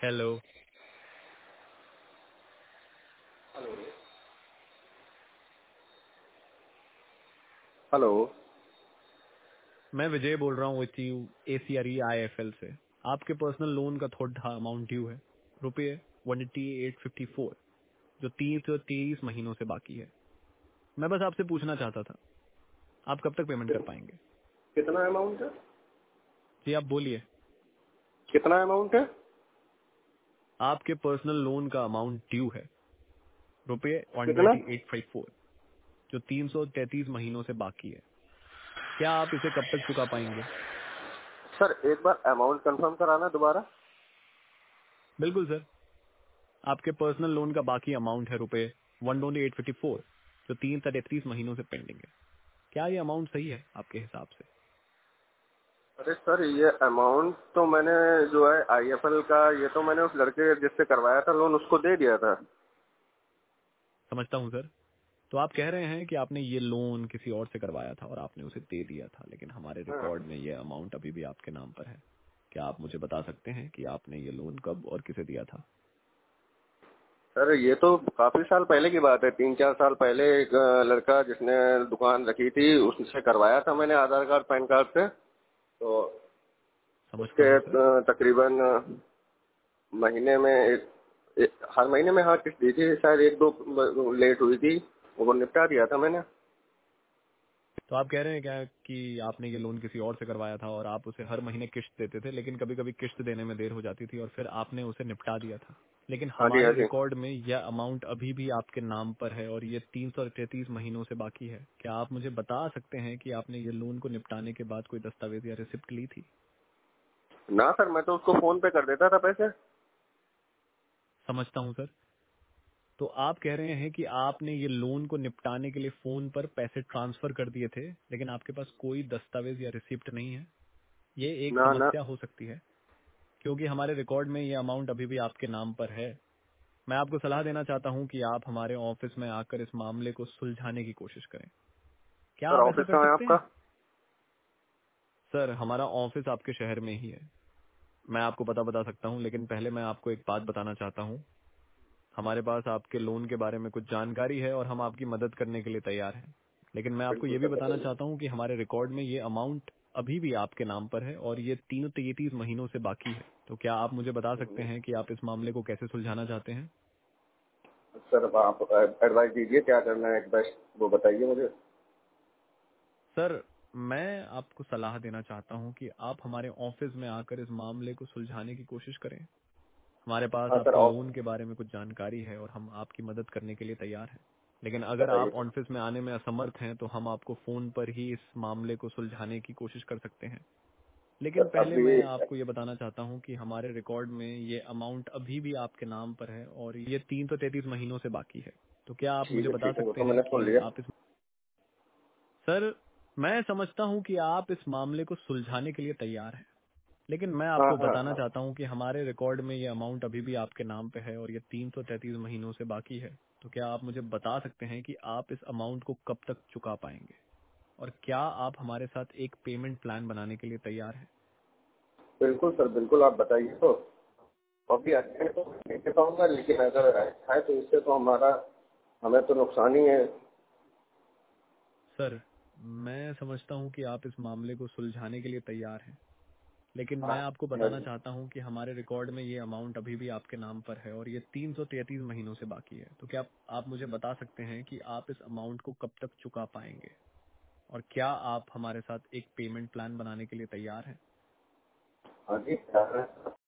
Hello. Hello. Hello. मैं विजय बोल रहा हूँ विथ यू ACRE IFL से। आपके पर्सनल लोन का थोड़ा अमाउंट ड्यू है, रुपये 18854, जो 30 महीनों से बाकी है। मैं बस आपसे पूछना चाहता था, आप कब तक पेमेंट कर पाएंगे? कितना अमाउंट है? जी आप बोलिए। कितना अमाउंट है? आपके पर्सनल लोन का अमाउंट ड्यू है, रुपये कितना? 18854, जो 333 महीनों से बाकी है। क्या आप इसे कब तक चुका पाएंगे? सर एक बार अमाउंट कंफर्म कराना दोबारा। बिल्कुल सर। आपके पर्सनल लोन का बाकी अमाउंट है रुपये 18854, जो 333 महीनों से पेंडिंग है। क्या ये अमाउंट सही है आपके हिसाब से? अरे सर ये अमाउंट तो मैंने जो है आईएफएल का ये तो मैंने उस लड़के जिससे करवाया था लोन उसको दे दिया था। समझता हूँ सर। तो आप कह रहे हैं कि आपने ये लोन किसी और से करवाया था और आपने उसे दे दिया था, लेकिन हमारे हाँ। रिकॉर्ड में ये अमाउंट अभी भी आपके नाम पर है। क्या आप मुझे बता सकते हैं कि आपने ये लोन कब और किसे दिया था? सर ये तो काफी साल पहले की बात है, 3-4 साल पहले एक लड़का जिसने दुकान रखी थी उससे करवाया था मैंने आधार कार्ड पैन कार्ड से। तो समझता उसके हूँ सर। तकरीबन महीने में हर महीने में हाँ किस्त दी थी, शायद 1-2 लेट हुई थी, वो निपटा दिया था मैंने। तो आप कह रहे हैं क्या कि आपने ये लोन किसी और से करवाया था और आप उसे हर महीने किस्त देते थे, लेकिन कभी कभी किस्त देने में देर हो जाती थी और फिर आपने उसे निपटा दिया था, लेकिन हाँ जी, हाँ हमारे जी। रिकॉर्ड में यह अमाउंट अभी भी आपके नाम पर है और ये 333 महीनों से बाकी है। क्या आप मुझे बता सकते हैं कि आपने ये लोन को निपटाने के बाद कोई दस्तावेज या रिसिप्ट ली थी? ना सर मैं तो उसको फोन पे कर देता था पैसे। समझता हूँ सर। तो आप कह रहे हैं कि आपने ये लोन को निपटाने के लिए फोन पर पैसे ट्रांसफर कर दिए थे, लेकिन आपके पास कोई दस्तावेज या रिसिप्ट नहीं है। ये एक ना ना। समस्या हो सकती है, क्योंकि हमारे रिकॉर्ड में ये अमाउंट अभी भी आपके नाम पर है। मैं आपको सलाह देना चाहता हूं कि आप हमारे ऑफिस में आकर इस मामले को सुलझाने की कोशिश करें। क्या सर आप ऐसा ऑफिस कर कहाँ है सकते आपका? हैं? सर हमारा ऑफिस आपके शहर में ही है। मैं आपको बता सकता हूं, लेकिन पहले मैं आपको एक बात बताना चाहता हूं। हमारे पास आपके लोन के बारे में कुछ जानकारी है और हम आपकी मदद करने के लिए तैयार हैं। लेकिन मैं आपको बिल्कुल ये भी सर बताना बताइए। चाहता हूं कि हमारे रिकॉर्ड में ये अमाउंट अभी भी आपके नाम पर है और ये 333 महीनों से बाकी है। तो क्या आप मुझे बता सकते हैं कि आप इस मामले को कैसे सुलझाना चाहते हैं? सर अब आप एडवाइस दीजिए क्या करना है बेस्ट, वो बताइए मुझे। सर मैं आपको सलाह देना चाहता हूं कि आप हमारे ऑफिस में आकर इस मामले को सुलझाने की कोशिश करें। हमारे पास हाँ सर आपके ऑफ लोन के बारे में कुछ जानकारी है और हम आपकी मदद करने के लिए तैयार हैं। लेकिन अगर बताइए आप सर। ऑफिस में आने में असमर्थ हैं तो हम आपको फोन पर ही इस मामले को सुलझाने की कोशिश कर सकते हैं। लेकिन सर पहले अभी मैं आपको ये बताना चाहता हूं कि हमारे रिकॉर्ड में ये अमाउंट अभी भी आपके नाम पर है और ये 333 महीनों से बाकी है। तो क्या आप मुझे बता ठीक है, वो सकते तो हैं मैंने कि सुन लिया। आप इस सर मैं समझता हूं कि आप इस मामले को सुलझाने के लिए तैयार हैं, लेकिन मैं हाँ आपको हाँ बताना हाँ। चाहता हूं कि हमारे रिकॉर्ड में ये अमाउंट अभी भी आपके नाम पे है और ये 333 महीनों से बाकी है। तो क्या आप मुझे बता सकते हैं कि आप इस अमाउंट को कब तक चुका पाएंगे और क्या आप हमारे साथ एक पेमेंट प्लान बनाने के लिए तैयार हैं? बिल्कुल सर बिल्कुल, आप बताइए तो। अभी अच्छे तो नहीं दे पाऊंगा, लेकिन अगर अच्छा है तो इससे तो हमें तो नुकसान ही है। सर मैं समझता हूं कि आप इस मामले को सुलझाने के लिए तैयार हैं, लेकिन हाँ मैं आपको हाँ बताना जी। चाहता हूं कि हमारे रिकॉर्ड में ये अमाउंट अभी भी आपके नाम पर है और ये 333 महीनों से बाकी है। तो क्या आप मुझे बता सकते हैं कि आप इस अमाउंट को कब तक चुका पाएंगे और क्या आप हमारे साथ एक पेमेंट प्लान बनाने के लिए तैयार हैं? हाँ जी,